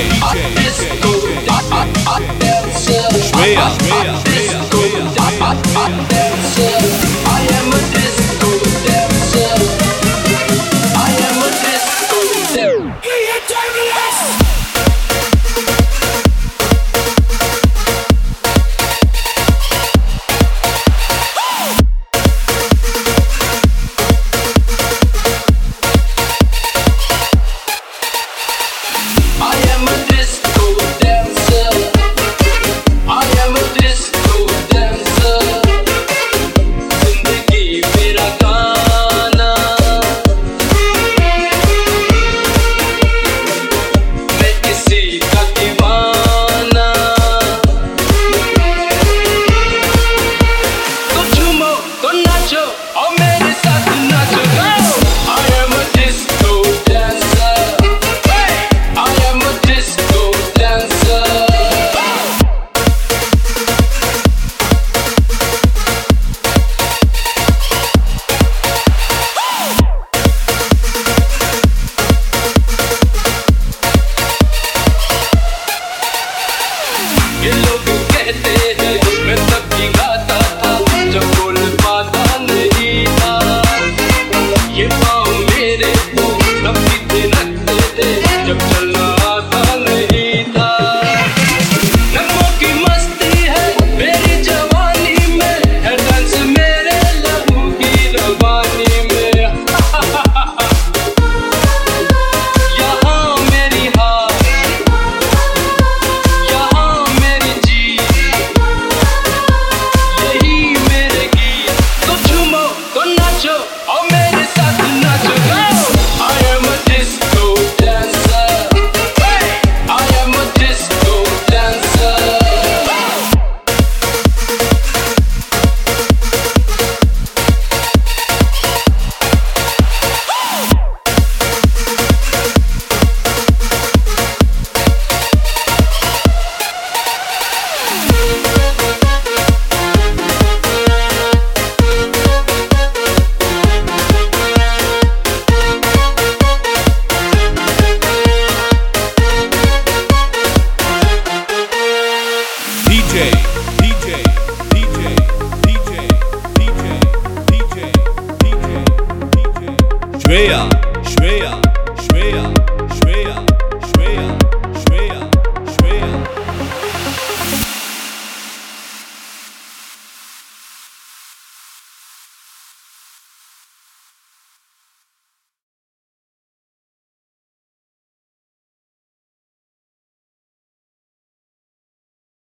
ये लोग कहते हैं मैं तब भी गाता था जब बोल पाता नहीं था। ये पाँव मेरे को तब भी थिरकते थे जब चलना आता नहीं था। नगमों की मस्ती है मेरी जवानी में, है डांस मेरे लहू की रवानी में। यहाँ मेरी हार, Shreya